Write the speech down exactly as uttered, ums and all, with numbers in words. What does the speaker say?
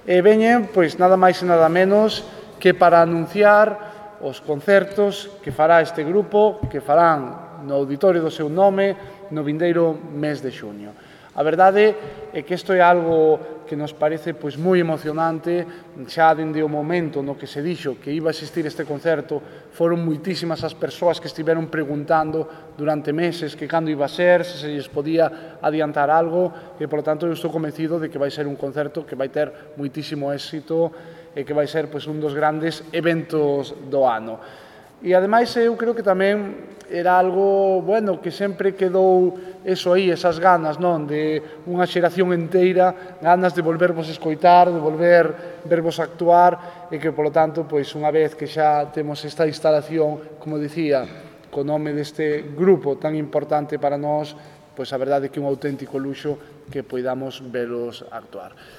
E veñen, pois, nada máis e nada menos que para anunciar os concertos que fará este grupo, que farán no auditorio do seu nome no vindeiro mes de xuño. A verdade é que isto é algo que nos parece pois moi emocionante. Xa dende o momento no que se dixo que iba a existir este concerto, foron moitísimas as persoas que estiveron preguntando durante meses que cando iba a ser, se se lles podía adiantar algo, e, por tanto, eu estou convencido de que vai ser un concerto que vai ter moitísimo éxito e que vai ser pois un dos grandes eventos do ano. E, ademais, eu creo que tamén era algo, bueno, que sempre quedou eso aí, esas ganas, non? De unha xeración inteira, ganas de volvervos escoitar, de volver vervos actuar, e que, polo tanto, pois, unha vez que xa temos esta instalación, como dicía, co nome deste grupo tan importante para nós, pois a verdade é que é un auténtico luxo que poidamos velos actuar.